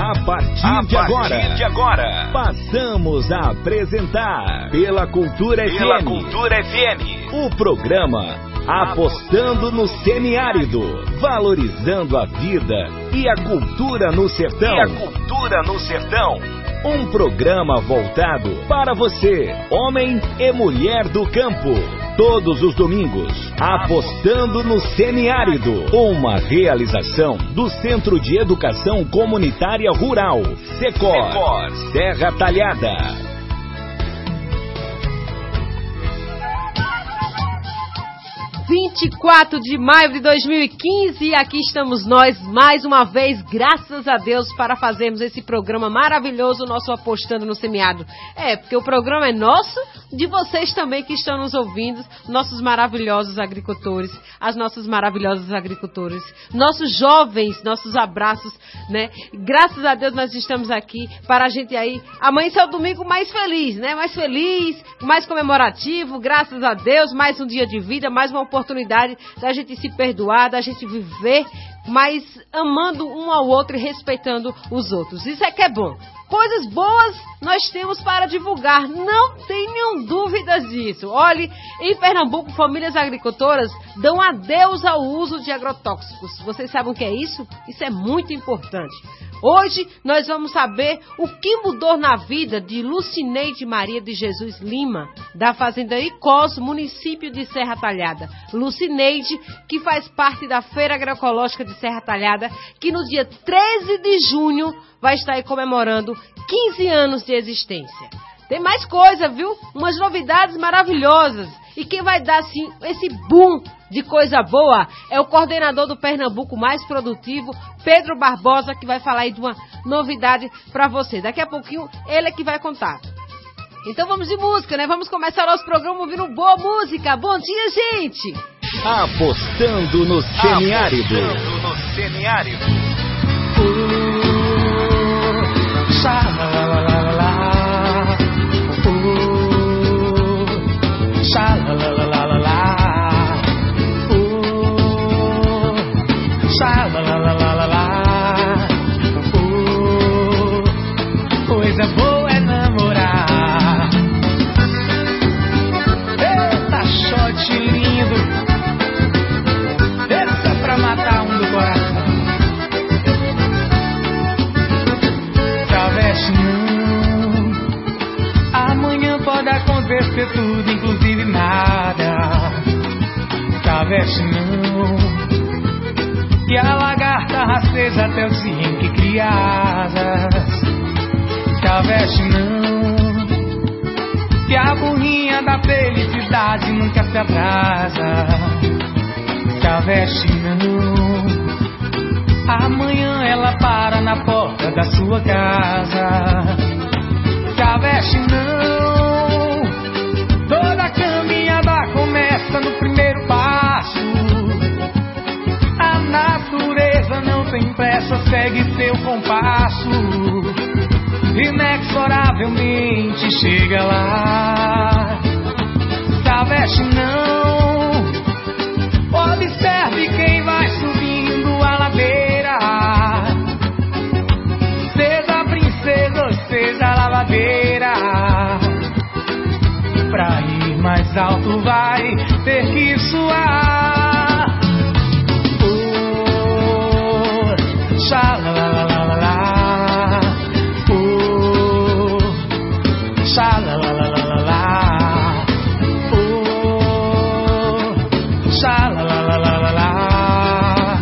A partir de agora, passamos a apresentar pela Cultura FM, o programa Apostando no Semiárido, valorizando a vida e a cultura no sertão. Um programa voltado para você, homem e mulher do campo. Todos os domingos, Apostando no Semiárido. Uma realização do Centro de Educação Comunitária Rural, Secor, Serra Talhada. 24 de maio de 2015, e aqui estamos nós, mais uma vez, graças a Deus, para fazermos esse programa maravilhoso, nosso Apostando no Semiárido. Porque o programa é nosso, de vocês também que estão nos ouvindo, nossos maravilhosos agricultores, as nossas maravilhosas agricultoras, nossos jovens, nossos abraços, né? Graças a Deus nós estamos aqui para a gente aí amanhecer o domingo mais feliz, né? Mais feliz, mais comemorativo, graças a Deus, mais um dia de vida, mais uma oportunidade da gente se perdoar, da gente viver, mas amando um ao outro e respeitando os outros. Isso é que é bom. Coisas boas nós temos para divulgar, não tenham dúvidas disso. Olhe, em Pernambuco, famílias agricultoras dão adeus ao uso de agrotóxicos. Vocês sabem o que é isso? Isso é muito importante. Hoje nós vamos saber o que mudou na vida de Lucineide Maria de Jesus Lima, da Fazenda Icós, município de Serra Talhada. Lucineide, que faz parte da Feira Agroecológica de Serra Talhada, que no dia 13 de junho vai estar aí comemorando 15 anos de existência. Tem mais coisa, viu? Umas novidades maravilhosas. E quem vai dar, assim, esse boom de coisa boa é o coordenador do Pernambuco Mais Produtivo, Pedro Barbosa, que vai falar aí de uma novidade para você. Daqui a pouquinho, ele é que vai contar. Então vamos de música, né? Vamos começar nosso programa ouvindo boa música. Bom dia, gente! Apostando no Semiárido. Coisa boa é namorar. Eita, shot lindo. Essa pra matar um do coração. Traveste não. Amanhã pode acontecer tudo, inclusive nada. Traveste não. Que a lagarta rasteja até o dia em que cria asas. Traveste não. Que a burrinha da felicidade nunca se atrasa. Traveste não. Amanhã ela para na porta da sua casa. Traveste não. Toda caminhada começa no primeiro passo. A natureza não tem pressa, segue seu compasso. Inexoravelmente chega lá. Traveste não. Observe quem vai subindo a ladeira. Seja a princesa ou seja a lavadeira. Pra ir mais alto vai ter que suar. Oh, xalalalala. Sha la la la la la la. Oh, sha la la la la la la.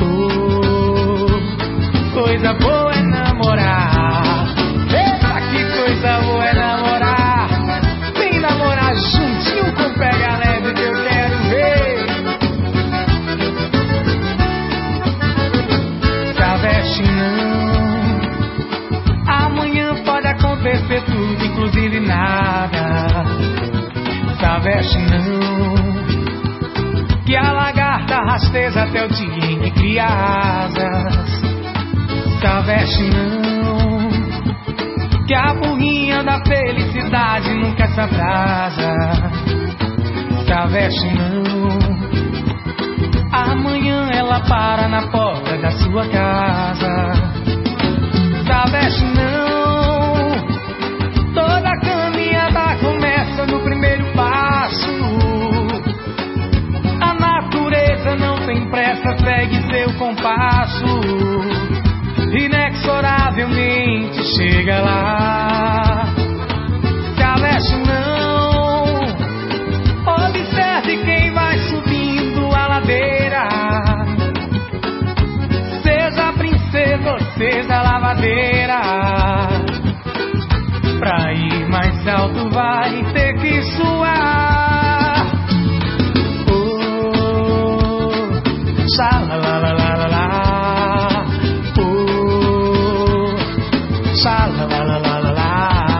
Oh, coisa boa é namorar. Eita, que coisa boa é namorar. Vem namorar juntinho com pega leve que eu quero ver. Traveste não. Amanhã pode acontecer tudo, inclusive nada. Traveste não. Que a lagarta rasteja até o dia em que cria asas. Traveste não. Que a burrinha da felicidade nunca se atrasa. Traveste não. Amanhã ela para na porta da sua casa. seu compasso, inexoravelmente chega lá. Se a leste não, observe quem vai subindo a ladeira. Seja a princesa ou seja a lavadeira, pra ir mais alto vai ter que suar. Oh, xalalalalala. Oh, xalalalalala.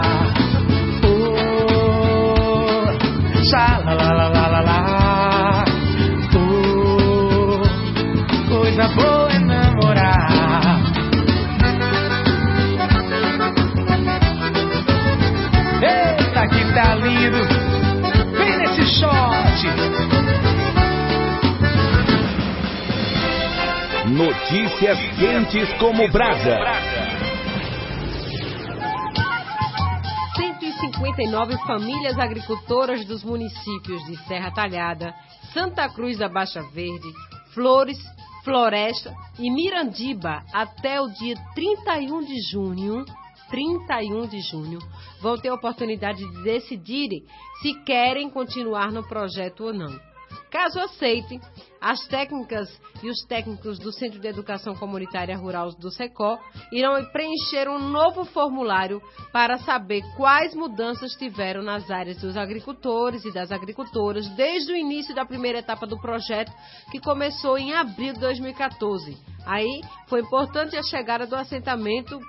Oh, xalalalalala. Oh, coisa boa é namorar. Eita, que tá lindo. Vem nesse shot. Notícias quentes como brasa. 159 famílias agricultoras dos municípios de Serra Talhada, Santa Cruz da Baixa Verde, Flores, Floresta e Mirandiba até o dia 31 de junho vão ter a oportunidade de decidirem se querem continuar no projeto ou não. Caso aceitem, as técnicas e os técnicos do Centro de Educação Comunitária Rural do SECO irão preencher um novo formulário para saber quais mudanças tiveram nas áreas dos agricultores e das agricultoras desde o início da primeira etapa do projeto, que começou em abril de 2014. Aí foi importante a chegada do assentamento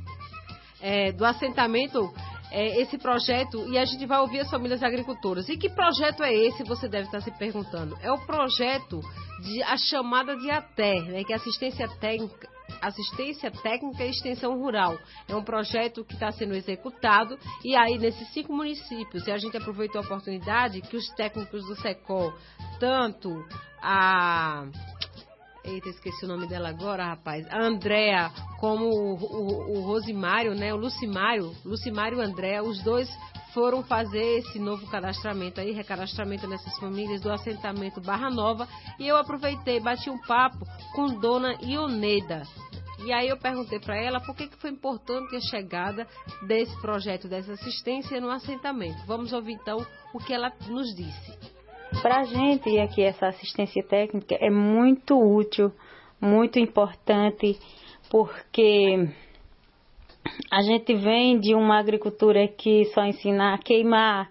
esse projeto, e a gente vai ouvir as famílias agricultoras. E que projeto é esse, você deve estar se perguntando? É o projeto a chamada de ATER, né, que é Assistência Técnica e Extensão Rural. É um projeto que está sendo executado, e aí nesses 5 municípios, e a gente aproveitou a oportunidade que os técnicos do SECO, tanto esqueci o nome dela agora, rapaz. A Andréa, como o Rosimário, né? O Lucimário e Andréa, os dois foram fazer esse novo cadastramento aí, recadastramento nessas famílias do assentamento Barra Nova. E eu aproveitei, bati um papo com Dona Ioneda. E aí eu perguntei para ela por que foi importante a chegada desse projeto, dessa assistência no assentamento. Vamos ouvir então o que ela nos disse. Para a gente aqui, essa assistência técnica é muito útil, muito importante, porque a gente vem de uma agricultura que só ensina a queimar,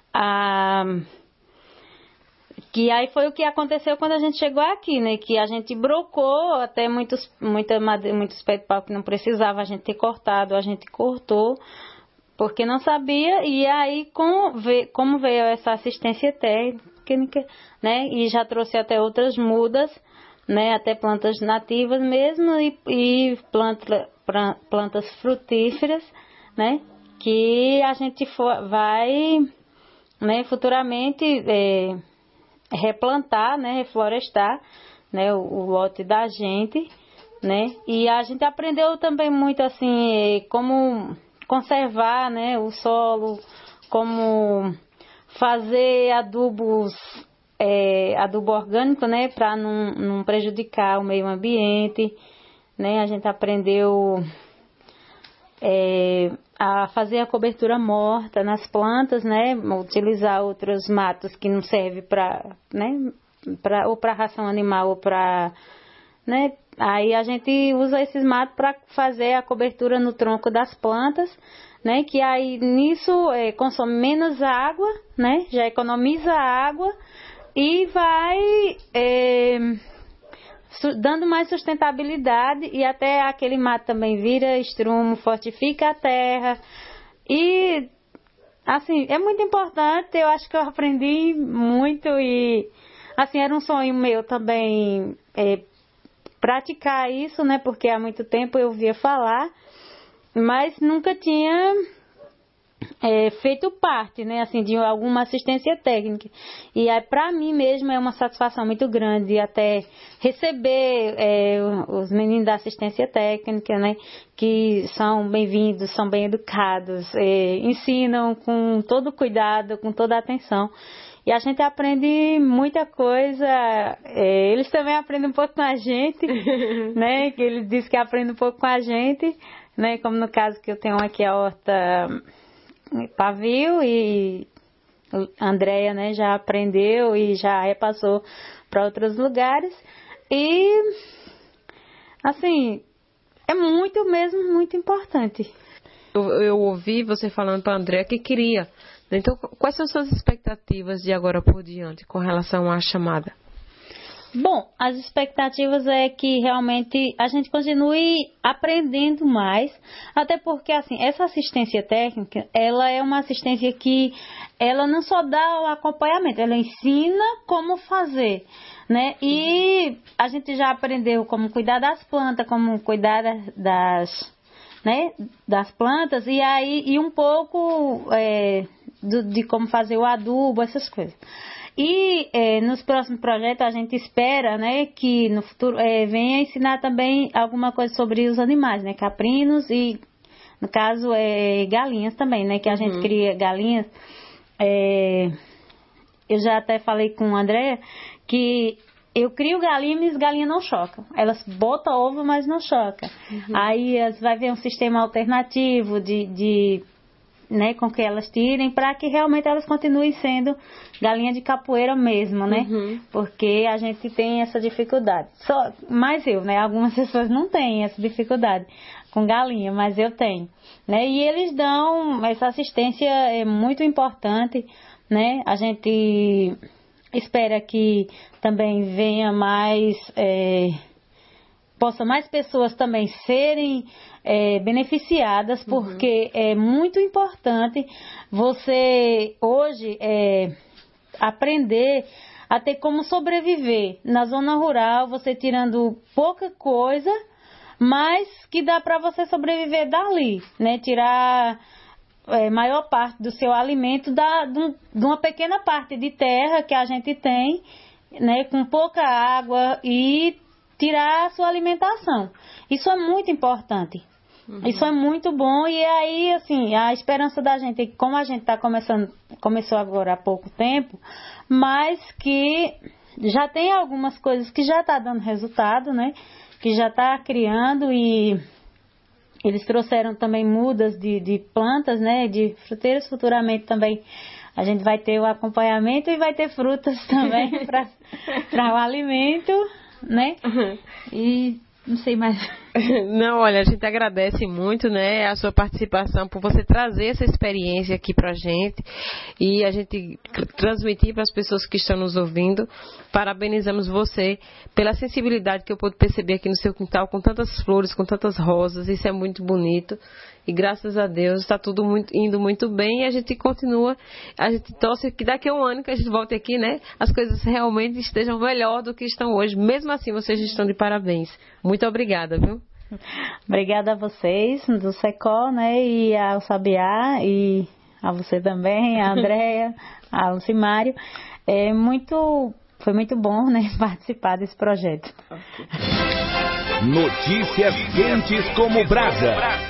que aí foi o que aconteceu quando a gente chegou aqui, né? Que a gente brocou até muitos pés de pau que não precisava a gente ter cortado, a gente cortou, porque não sabia, e aí como veio essa assistência técnica, né, e já trouxe até outras mudas, né, até plantas nativas mesmo, e plantas frutíferas, né, que a gente vai, né, futuramente replantar, né, reflorestar, né, o lote da gente, né, e a gente aprendeu também muito assim como conservar, né, o solo, como fazer adubo orgânico, né, para não prejudicar o meio ambiente, né, a gente aprendeu a fazer a cobertura morta nas plantas, né, utilizar outros matos que não servem para, né, ou para ração animal ou para, né, aí a gente usa esses matos para fazer a cobertura no tronco das plantas, né, que aí nisso consome menos água, né, já economiza água e vai dando mais sustentabilidade, e até aquele mato também vira estrumo, fortifica a terra, e assim, é muito importante. Eu acho que eu aprendi muito, e assim, era um sonho meu também praticar isso, né, porque há muito tempo eu ouvia falar, mas nunca tinha feito parte, né, assim, de alguma assistência técnica. E aí, para mim mesmo, é uma satisfação muito grande até receber os meninos da assistência técnica, né, que são bem-vindos, são bem educados, ensinam com todo cuidado, com toda atenção. E a gente aprende muita coisa. Eles também aprendem um pouco com a gente, né? Que eles dizem que aprendem um pouco com a gente, né? Como no caso que eu tenho aqui a horta pavio e a Andréia, né, já aprendeu e já repassou para outros lugares. E, assim, é muito importante. Eu ouvi você falando para a Andréia que queria. Então, quais são suas expectativas de agora por diante com relação à chamada? Bom, as expectativas é que realmente a gente continue aprendendo mais, até porque, assim, essa assistência técnica, ela é uma assistência que ela não só dá o acompanhamento, ela ensina como fazer, né? E a gente já aprendeu como cuidar das plantas, como cuidar das plantas, e aí e um pouco de como fazer o adubo, essas coisas. E nos próximos projetos a gente espera, né, que no futuro venha ensinar também alguma coisa sobre os animais, né, caprinos e, no caso, galinhas também, né, que a gente cria galinhas. Eu já até falei com a Andréia que eu crio galinha, mas galinha não choca. Elas botam ovo, mas não choca. Aí vai ver um sistema alternativo né, com que elas tirem, para que realmente elas continuem sendo galinha de capoeira mesmo, né? Porque a gente tem essa dificuldade. Mas né? Algumas pessoas não têm essa dificuldade com galinha, mas eu tenho, né? E eles dão essa assistência muito importante, né? A gente espera que também venha possa mais pessoas também serem beneficiadas, porque é muito importante você hoje aprender a ter como sobreviver na zona rural, você tirando pouca coisa, mas que dá para você sobreviver dali, né? Tirar maior parte do seu alimento de uma pequena parte de terra que a gente tem, né? Com pouca água, e tirar a sua alimentação. Isso é muito importante. Isso é muito bom. E aí, assim, a esperança da gente é que, como a gente começou agora há pouco tempo, mas que já tem algumas coisas que já está dando resultado, né? Que já está criando, e eles trouxeram também mudas de plantas, né? De fruteiras. Futuramente também a gente vai ter o acompanhamento e vai ter frutas também para o alimento, né? E não sei mais. Não, olha, a gente agradece muito, né, a sua participação, por você trazer essa experiência aqui pra gente e a gente transmitir para as pessoas que estão nos ouvindo. Parabenizamos você pela sensibilidade que eu pude perceber aqui no seu quintal, com tantas flores, com tantas rosas. Isso é muito bonito. E graças a Deus está tudo indo muito bem, e a gente continua, a gente torce que daqui a um ano que a gente volte aqui, né, as coisas realmente estejam melhor do que estão hoje. Mesmo assim, vocês estão de parabéns. Muito obrigada, viu? Obrigada a vocês do SECOL, né, e ao Sabiá, e a você também, a Andréia, a Lucimário. Foi muito bom, né, participar desse projeto. Notícias quentes como brasa.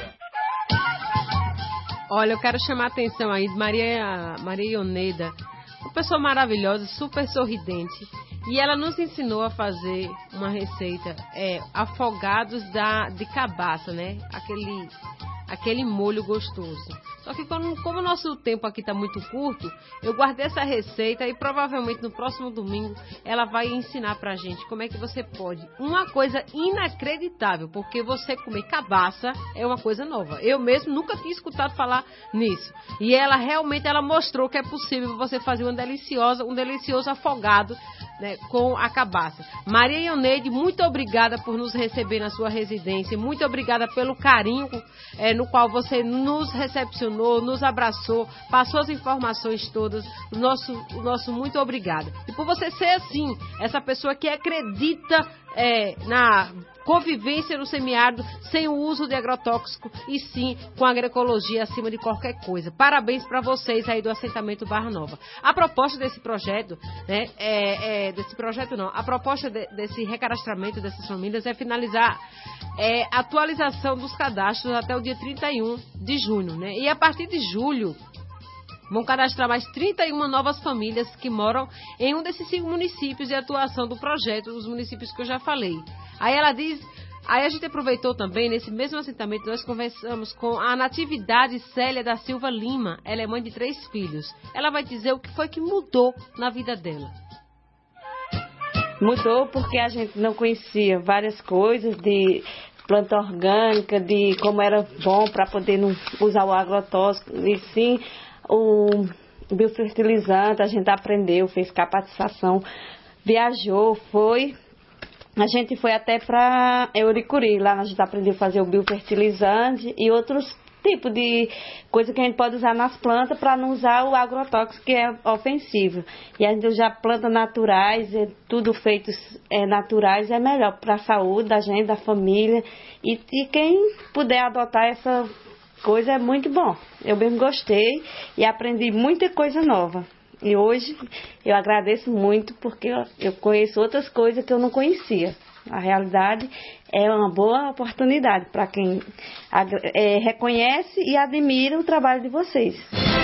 Olha, eu quero chamar a atenção aí de Maria Ioneida, uma pessoa maravilhosa, super sorridente. E ela nos ensinou a fazer uma receita, afogados de cabaça, né? Aquele molho gostoso. Só que como o nosso tempo aqui está muito curto, eu guardei essa receita e provavelmente no próximo domingo ela vai ensinar pra gente como é que você pode. Uma coisa inacreditável, porque você comer cabaça é uma coisa nova. Eu mesmo nunca tinha escutado falar nisso. E ela mostrou que é possível você fazer um delicioso afogado, né, com a cabaça. Maria Ioneide, muito obrigada por nos receber na sua residência. Muito obrigada pelo carinho no qual você nos recepcionou, nos abraçou, passou as informações todas. O nosso muito obrigada. E por você ser assim, essa pessoa que acredita na convivência no semiárido sem o uso de agrotóxico, e sim com a agroecologia acima de qualquer coisa. Parabéns para vocês aí do assentamento Barra Nova. A proposta desse projeto, né, a proposta desse recadastramento dessas famílias é finalizar a atualização dos cadastros até o dia 31 de junho, né? E a partir de julho vão cadastrar mais 31 novas famílias que moram em um desses 5 municípios de atuação do projeto, os municípios que eu já falei. Aí ela diz... Aí a gente aproveitou também, nesse mesmo assentamento, nós conversamos com a Natividade Célia da Silva Lima. Ela é mãe de 3 filhos. Ela vai dizer o que foi que mudou na vida dela. Mudou porque a gente não conhecia várias coisas de planta orgânica, de como era bom para poder não usar o agrotóxico. E sim, o biofertilizante, a gente aprendeu, fez capacitação, viajou, foi... A gente foi até para Euricuri, lá a gente aprendeu a fazer o biofertilizante e outros tipos de coisa que a gente pode usar nas plantas para não usar o agrotóxico que é ofensivo. E a gente usa plantas naturais, tudo feito naturais, é melhor para a saúde da gente, da família. E quem puder adotar essa coisa é muito bom. Eu mesmo gostei e aprendi muita coisa nova. E hoje eu agradeço muito porque eu conheço outras coisas que eu não conhecia. A realidade é uma boa oportunidade para quem reconhece e admira o trabalho de vocês.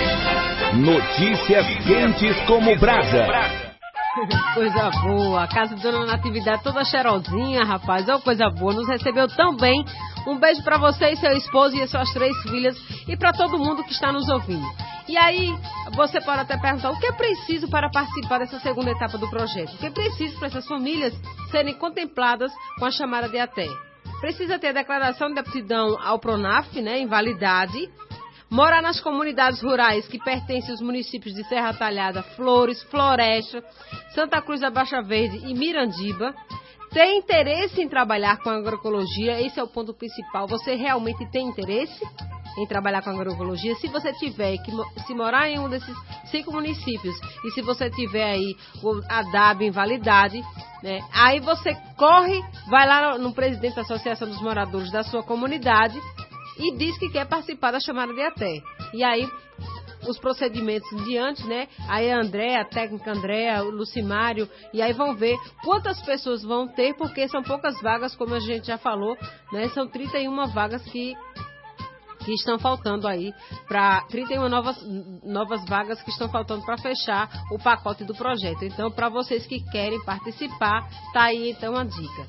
Notícias quentes como brasa. Coisa boa, a casa de Dona Natividade toda cheirosinha, rapaz, é uma coisa boa, nos recebeu tão bem. Um beijo pra você e seu esposo e as suas 3 filhas e pra todo mundo que está nos ouvindo. E aí, você pode até perguntar, o que é preciso para participar dessa segunda etapa do projeto? O que é preciso para essas famílias serem contempladas com a chamada de ATE? Precisa ter a declaração de aptidão ao PRONAF, né, invalidade, morar nas comunidades rurais que pertencem aos municípios de Serra Talhada, Flores, Floresta, Santa Cruz da Baixa Verde e Mirandiba, ter interesse em trabalhar com agroecologia, esse é o ponto principal. Você realmente tem interesse em trabalhar com agroecologia? Se você tiver, se morar em um desses 5 municípios e se você tiver aí a DAB invalidade, né, aí você corre, vai lá no presidente da Associação dos Moradores da sua comunidade e diz que quer participar da chamada de ATE. E aí, os procedimentos diante, né? Aí a Andréa, a técnica Andréa, o Lucimário, e aí vão ver quantas pessoas vão ter, porque são poucas vagas, como a gente já falou, né? São 31 vagas que estão faltando aí, para 31 novas vagas que estão faltando para fechar o pacote do projeto. Então, para vocês que querem participar, tá aí então a dica.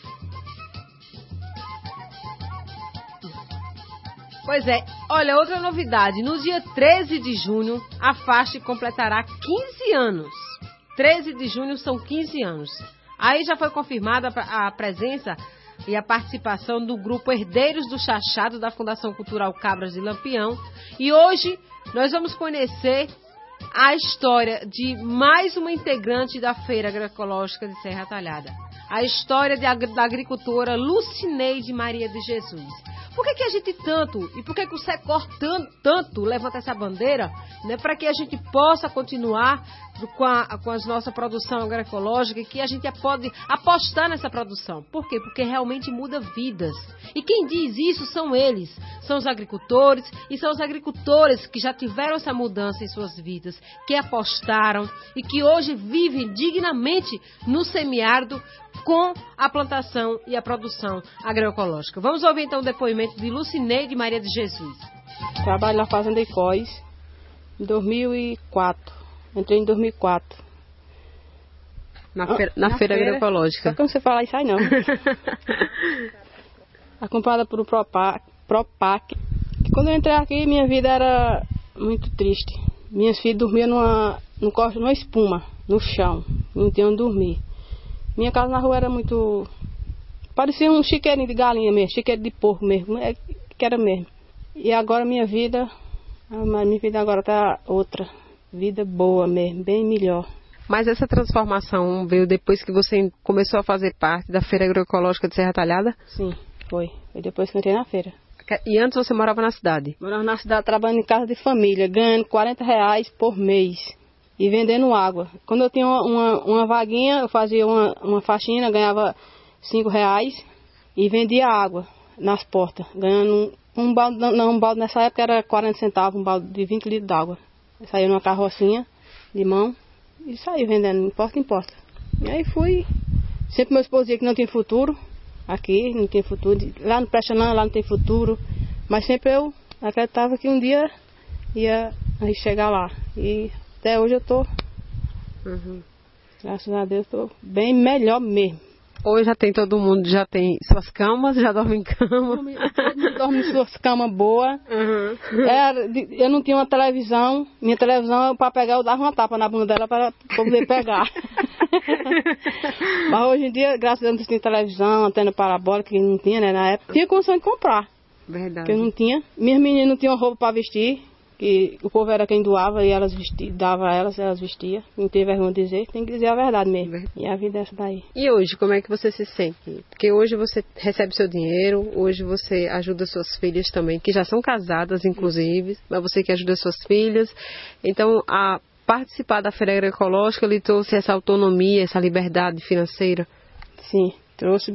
Pois é, olha, outra novidade, no dia 13 de junho, a FAST completará 15 anos. 13 de junho são 15 anos. Aí já foi confirmada a presença e a participação do grupo Herdeiros do Chachado da Fundação Cultural Cabras de Lampião. E hoje nós vamos conhecer a história de mais uma integrante da Feira Agroecológica de Serra Talhada. A história da agricultora Lucineide Maria de Jesus. Por que a gente tanto, e por que o SECOR tanto levanta essa bandeira, né, para que a gente possa continuar com a nossa produção agroecológica e que a gente pode apostar nessa produção? Por quê? Porque realmente muda vidas. E quem diz isso são eles, são os agricultores, e são os agricultores que já tiveram essa mudança em suas vidas, que apostaram e que hoje vivem dignamente no semiárido com a plantação e a produção agroecológica. Vamos ouvir então o depoimento de Lucineide Maria de Jesus. Trabalho na Fazenda Icóis em 2004. Entrei em 2004. Na feira agroecológica. Só que eu não sei falar isso aí não. Acompanhada por um Propac. Quando eu entrei aqui, minha vida era muito triste. Minhas filhas dormiam numa espuma, no chão. Não tinham onde dormir. Minha casa na rua era muito... Parecia um chiqueirinho de galinha mesmo, chiqueiro de porco mesmo, que era mesmo. E agora minha vida agora tá outra. Vida boa mesmo, bem melhor. Mas essa transformação veio depois que você começou a fazer parte da Feira Agroecológica de Serra Talhada? Sim, foi. Foi depois que eu entrei na feira. E antes você morava na cidade? Morava na cidade, trabalhando em casa de família, ganhando R$40 por mês. E vendendo água. Quando eu tinha uma vaguinha, eu fazia uma faxina, ganhava R$5 e vendia água nas portas, ganhando um balde nessa época era 40 centavos, um balde de 20 litros d'água. Eu saía numa carrocinha de mão e saía vendendo de porta em porta. E aí fui, sempre meu esposo dizia que não tinha futuro, aqui não tinha futuro, lá não presta não, lá não tem futuro, mas sempre eu acreditava que um dia ia aí chegar lá. E até hoje eu tô, graças a Deus, tô bem melhor mesmo. Hoje já tem todo mundo, já tem suas camas, já dorme em cama. Todo mundo dorme em suas camas boas. Eu não tinha uma televisão. Minha televisão, para pegar, eu dava uma tapa na bunda dela para poder pegar. Mas hoje em dia, graças a Deus, tem televisão, antena parabólica, que não tinha, né, na época. Tinha condição de comprar. Verdade. Que eu não tinha. Minhas meninas não tinham roupa para vestir. Que o povo era quem doava e elas dava a elas vestiam. Não tem vergonha de dizer, tem que dizer a verdade mesmo. E a vida é essa daí. E hoje, como é que você se sente? Porque hoje você recebe seu dinheiro, hoje você ajuda suas filhas também, que já são casadas, inclusive, mas você que ajuda suas filhas. Então, a participar da Feira Agroecológica lhe trouxe essa autonomia, essa liberdade financeira? Sim, trouxe.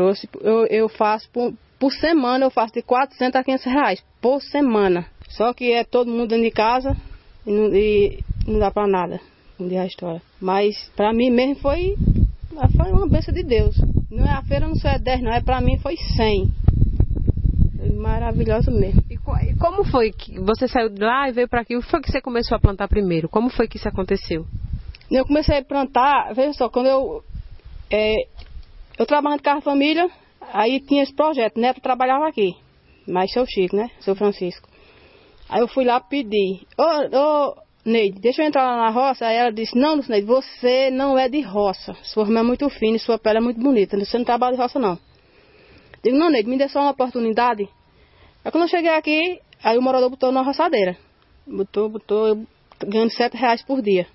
Eu faço, por semana, eu faço de 400 a 500 reais por semana. Só que é todo mundo dentro de casa e não dá pra nada, não diz a história. Mas pra mim mesmo foi uma bênção de Deus. Não é a feira, não só é 10 não, pra mim foi 100. Foi maravilhoso mesmo. E como foi que você saiu de lá e veio pra aqui? O que foi que você começou a plantar primeiro? Como foi que isso aconteceu? Eu comecei a plantar, veja só, quando eu trabalhava de casa de família, aí tinha esse projeto, Neto trabalhava aqui, mas seu Chico, né, seu Francisco. Aí eu fui lá pedir, Neide, deixa eu entrar lá na roça. Aí ela disse, não, Neide, você não é de roça. Sua irmã é muito fina e sua pele é muito bonita. Você não trabalha de roça, não. Digo, não, Neide, me dê só uma oportunidade. Aí quando eu cheguei aqui, aí o morador botou na roçadeira. Botou, ganhando 7 reais por dia.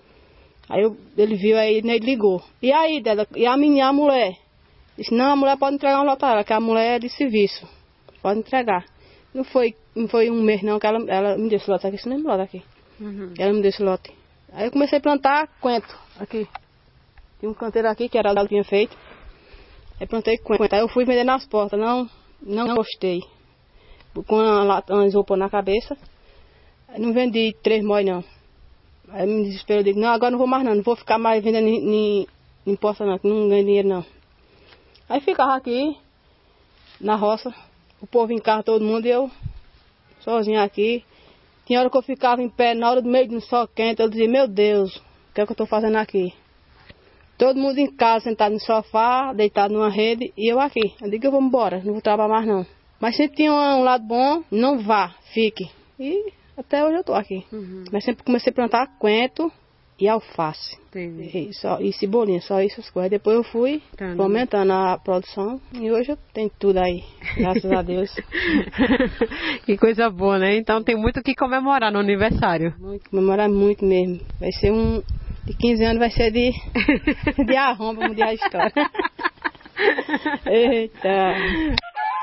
Aí ele viu, aí Neide ligou. E aí, dela, e a mulher? Disse, não, a mulher pode entregar uma lotada, que a mulher é de serviço. Pode entregar. Não foi um mês não que ela me deu esse lote aqui, esse mesmo lote aqui. Ela me deu esse lote. Aí eu comecei a plantar coentro aqui. Tinha um canteiro aqui que era o que eu tinha feito. Aí plantei coentro. Aí eu fui vender nas portas. Não gostei. Com uma isopor na cabeça. Aí não vendi 3 móis não. Aí me desesperou. Eu digo, não, agora não vou mais não. Não vou ficar mais vendendo em porta não, que não ganho dinheiro não. Aí ficava aqui na roça. O povo em casa, todo mundo, e eu sozinha aqui. Tinha hora que eu ficava em pé, na hora do meio de um sol quente, eu dizia, meu Deus, o que é que eu estou fazendo aqui? Todo mundo em casa, sentado no sofá, deitado numa rede, e eu aqui. Eu digo, eu vou embora, não vou trabalhar mais não. Mas sempre tinha um lado bom, não vá, fique. E até hoje eu estou aqui. Mas sempre comecei a plantar coentro e alface. E cebolinha, só essas coisas. Depois eu fui aumentando a produção e hoje eu tenho tudo aí, graças a Deus. Que coisa boa, né? Então tem muito o que comemorar no aniversário. Muito, comemorar muito mesmo. Vai ser de 15 anos, vai ser de arromba, vamos mudar a história. Eita!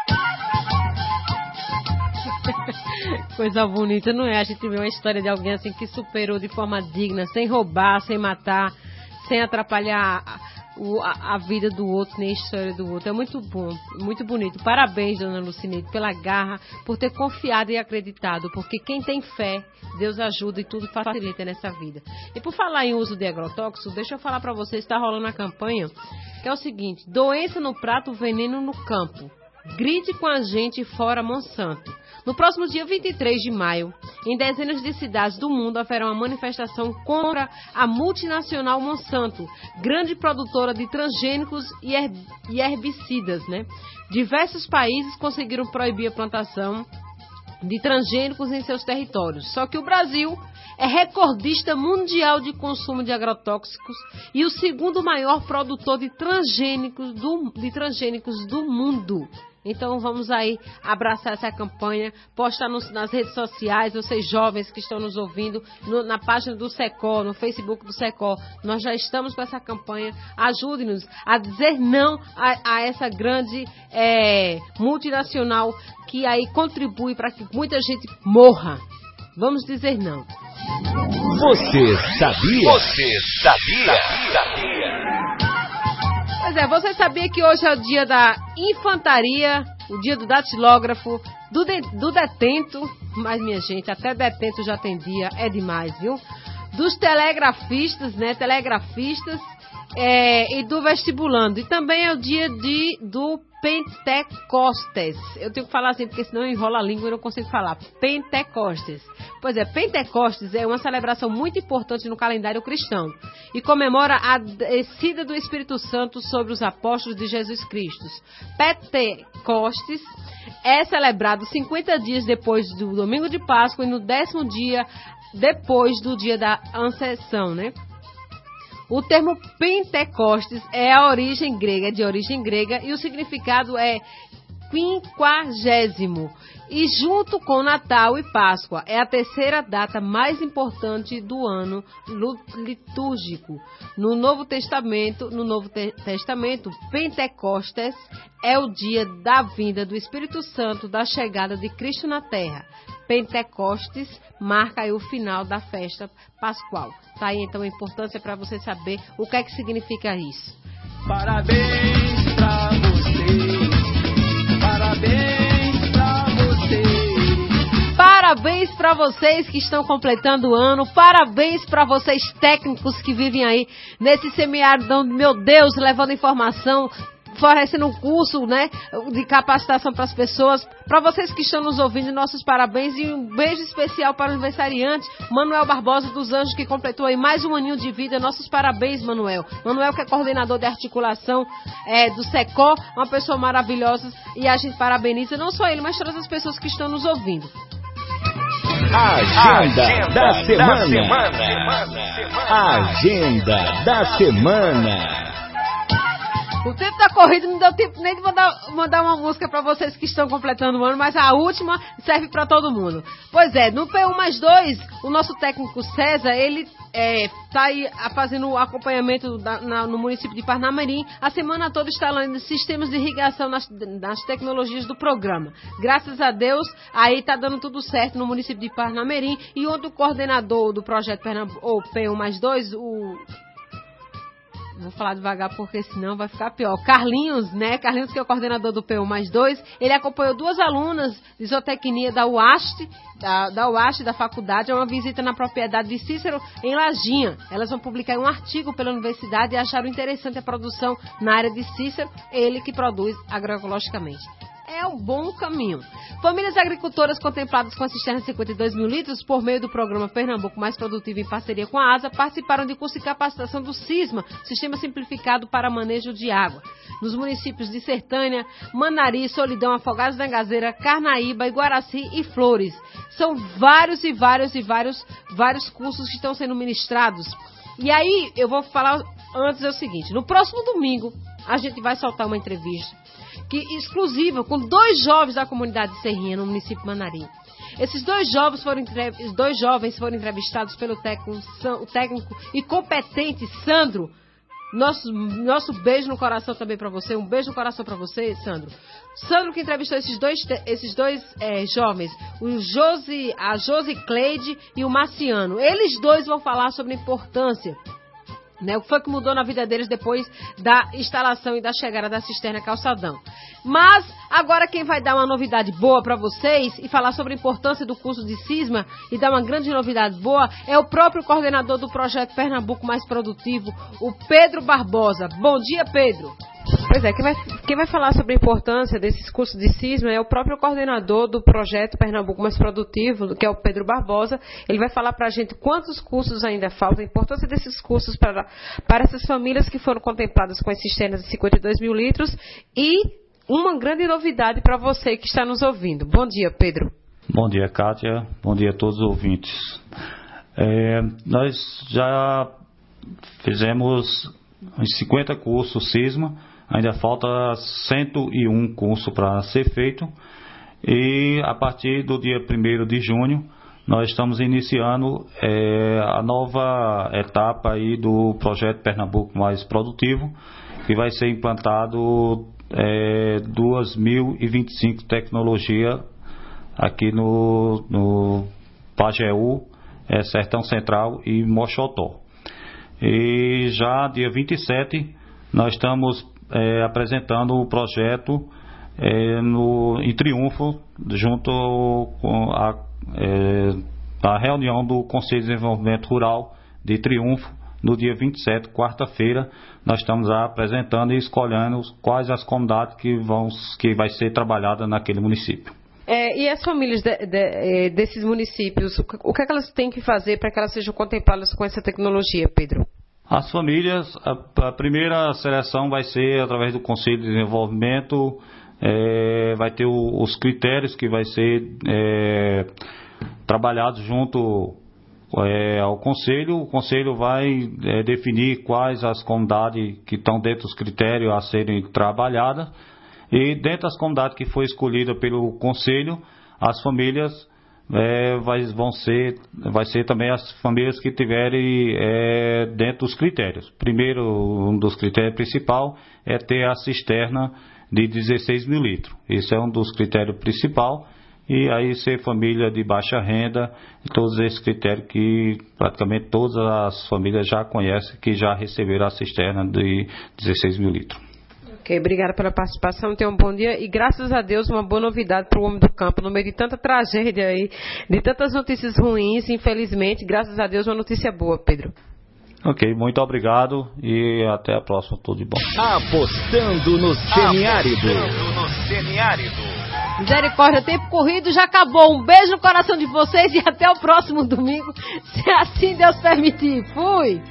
Coisa bonita, não é? A gente vê uma história de alguém assim que superou de forma digna, sem roubar, sem matar, sem atrapalhar a vida do outro, nem a história do outro. É muito bom, muito bonito. Parabéns, dona Lucineide, pela garra, por ter confiado e acreditado, porque quem tem fé, Deus ajuda e tudo facilita nessa vida. E por falar em uso de agrotóxicos, deixa eu falar para vocês, está rolando a campanha, que é o seguinte: doença no prato, veneno no campo. Grite com a gente fora Monsanto. No próximo dia 23 de maio, em dezenas de cidades do mundo haverá uma manifestação contra a multinacional Monsanto, grande produtora de transgênicos e herbicidas, né? Diversos países conseguiram proibir a plantação de transgênicos em seus territórios. Só que o Brasil é recordista mundial de consumo de agrotóxicos e o segundo maior produtor de transgênicos do mundo. Então vamos aí abraçar essa campanha, postar nas redes sociais, vocês jovens que estão nos ouvindo, na página do SECOR, no Facebook do SECOR. Nós já estamos com essa campanha. Ajude-nos a dizer não a essa grande multinacional que aí contribui para que muita gente morra. Vamos dizer não. Você sabia? Pois é, você sabia que hoje é o dia da infantaria, o dia do datilógrafo, do detento, mas minha gente, até detento já tem dia, é demais, viu? Dos telegrafistas, e do vestibulando. E também é o dia do Pentecostes. Eu tenho que falar assim, porque senão enrola a língua e eu não consigo falar. Pentecostes. Pois é, Pentecostes é uma celebração muito importante no calendário cristão e comemora a descida do Espírito Santo sobre os apóstolos de Jesus Cristo. Pentecostes é celebrado 50 dias depois do domingo de Páscoa e no 10º dia depois do dia da Ascensão, né? O termo Pentecostes é de origem grega, e o significado é 50º. E junto com Natal e Páscoa, é a terceira data mais importante do ano litúrgico. No Novo Testamento, Pentecostes é o dia da vinda do Espírito Santo, da chegada de Cristo na Terra. Pentecostes marca aí o final da festa pascual. Tá aí então a importância para você saber o que é que significa isso. Parabéns pra você. Parabéns pra você. Parabéns para vocês que estão completando o ano. Parabéns para vocês técnicos que vivem aí nesse semiárido, meu Deus, levando informação, fornecendo um curso, né, de capacitação para as pessoas. Para vocês que estão nos ouvindo, nossos parabéns e um beijo especial para o aniversariante Manuel Barbosa dos Anjos, que completou aí mais um aninho de vida. Nossos parabéns, Manuel. Manuel, que é coordenador de articulação do SECO, uma pessoa maravilhosa, e a gente parabeniza não só ele, mas todas as pessoas que estão nos ouvindo. Agenda da semana. Agenda da semana. O tempo tá corrido, não deu tempo nem de mandar uma música para vocês que estão completando o ano, mas a última serve para todo mundo. Pois é, no P1+2, o nosso técnico César, ele tá aí fazendo o acompanhamento no município de Parnamirim. A semana toda instalando sistemas de irrigação nas tecnologias do programa. Graças a Deus, aí tá dando tudo certo no município de Parnamirim. E ontem o coordenador do projeto P1+2, vou falar devagar porque senão vai ficar pior. Carlinhos, né? Carlinhos, que é o coordenador do P1+2, ele acompanhou 2 alunas de zootecnia da UAST, da faculdade, a uma visita na propriedade de Cícero, em Lajinha. Elas vão publicar um artigo pela universidade e acharam interessante a produção na área de Cícero, ele que produz agroecologicamente. É um bom caminho. Famílias agricultoras contempladas com a cisterna de 52 mil litros por meio do programa Pernambuco Mais Produtivo em parceria com a ASA participaram de curso de capacitação do SISMA, Sistema Simplificado para Manejo de Água, nos municípios de Sertânia, Manari, Solidão, Afogados da Engazeira, Carnaíba, Iguaraci e Flores. São vários cursos que estão sendo ministrados. E aí, eu vou falar antes o seguinte: no próximo domingo, a gente vai soltar uma entrevista exclusiva com 2 jovens da comunidade de Serrinha, no município de Manari. Esses 2 jovens foram entrevistados pelo técnico e competente Sandro. Nosso beijo no coração também para você. Um beijo no coração para você, Sandro. Sandro, que entrevistou esses dois jovens, a Josi Cleide e o Marciano. Eles 2 vão falar sobre a importância, né, o que foi que mudou na vida deles depois da instalação e da chegada da cisterna Calçadão. Mas agora quem vai dar uma novidade boa para vocês e falar sobre a importância do curso de Cisma e dar uma grande novidade boa é o próprio coordenador do projeto Pernambuco Mais Produtivo, o Pedro Barbosa. Bom dia, Pedro. Pois é, quem vai falar sobre a importância desses cursos de Cisma é o próprio coordenador do projeto Pernambuco Mais Produtivo, que é o Pedro Barbosa. Ele vai falar para a gente quantos cursos ainda faltam, a importância desses cursos para essas famílias que foram contempladas com as cisternas de 52 mil litros e uma grande novidade para você que está nos ouvindo. Bom dia, Pedro. Bom dia, Kátia. Bom dia a todos os ouvintes. Nós já fizemos uns 50 cursos Cisma. Ainda falta 101 cursos para ser feito. E a partir do dia 1º de junho, nós estamos iniciando a nova etapa aí do projeto Pernambuco Mais Produtivo, que vai ser implantado 2.025 tecnologia aqui no Pajeú, Sertão Central e Mochotó. E já dia 27 nós estamos apresentando o projeto em Triunfo, junto com a reunião do Conselho de Desenvolvimento Rural de Triunfo, no dia 27, quarta-feira, nós estamos apresentando e escolhendo quais as comunidades que vai ser trabalhada naquele município. E as famílias desses municípios, o que é que elas têm que fazer para que elas sejam contempladas com essa tecnologia, Pedro? As famílias, a primeira seleção vai ser através do Conselho de Desenvolvimento, vai ter os critérios que vai ser trabalhados junto ao Conselho. O Conselho vai definir quais as comunidades que estão dentro dos critérios a serem trabalhadas. E dentro das comunidades que foi escolhida pelo Conselho, as famílias vai ser também as famílias que tiverem dentro dos critérios. Primeiro, um dos critérios principais é ter a cisterna de 16 mil litros. Esse é um dos critérios principais. E aí ser família de baixa renda, todos esses critérios que praticamente todas as famílias já conhecem, que já receberam a cisterna de 16 mil litros. Ok, obrigada pela participação, tenha um bom dia e graças a Deus uma boa novidade para o homem do campo, no meio de tanta tragédia aí, de tantas notícias ruins, infelizmente, graças a Deus uma notícia boa, Pedro. Ok, muito obrigado e até a próxima, tudo de bom. Apostando no semiárido. Misericórdia, tempo corrido já acabou, um beijo no coração de vocês e até o próximo domingo, se assim Deus permitir, fui!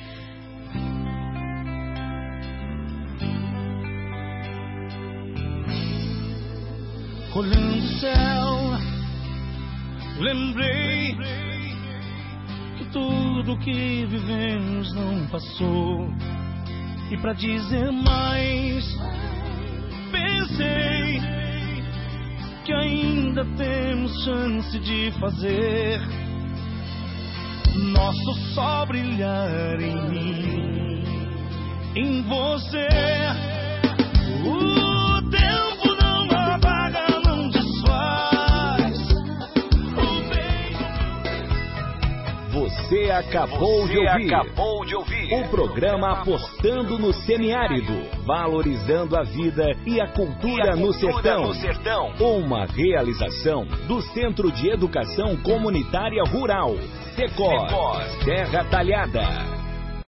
Olhando o céu, lembrei que tudo que vivemos não passou. E pra dizer mais, pensei que ainda temos chance de fazer nosso sol brilhar em mim, em você. O tempo não apaga. Você acabou de ouvir o programa Apostando no Semiárido, valorizando a vida e a cultura no sertão. Uma realização do Centro de Educação Comunitária Rural, Secos, Terra Talhada.